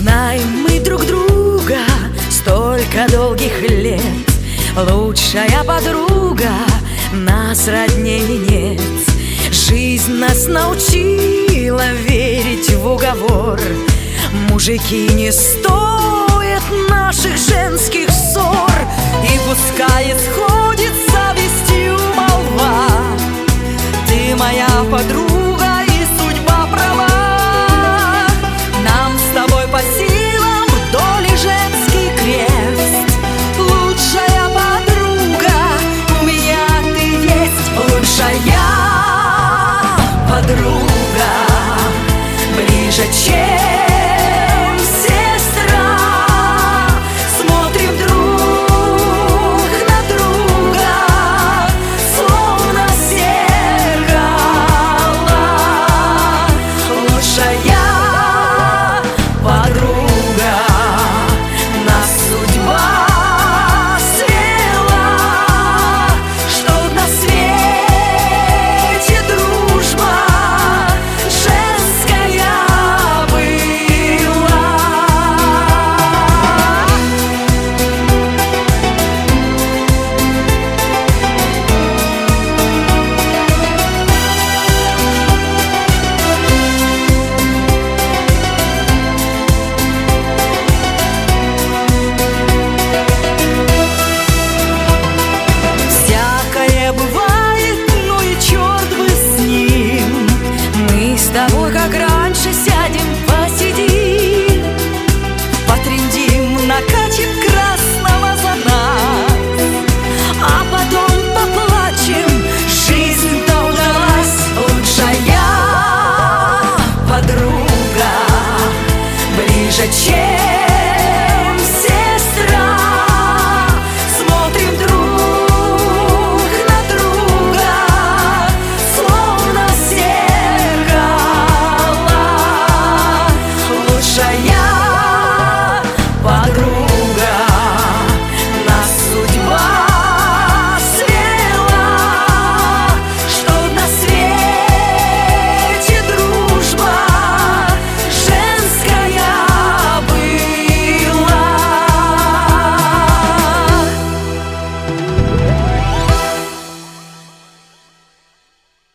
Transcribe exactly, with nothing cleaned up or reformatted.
Знаем мы друг друга столько долгих лет, лучшая подруга, нас роднее нет. Жизнь нас научила верить в уговор. Мужики не стоят наших женских ссор. И пускай исходит завистью молва, ты моя подруга и судьба права. Нам с тобой по силам вдоль женский крест. Лучшая подруга у меня ты есть. Лучшая подруга, ближе, чем сестра. Смотрим друг на друга, словно зеркало. Лучшая подруга, нас судьба свела, что на свете дружба женская была. Всякое бывает, ну и черт бы с ним. Мы с тобой, как раньше, сядем, посидим, потрындим, накачем красного за нас, а потом поплачем, жизнь-то удалась. Лучшая подруга, ближе, чем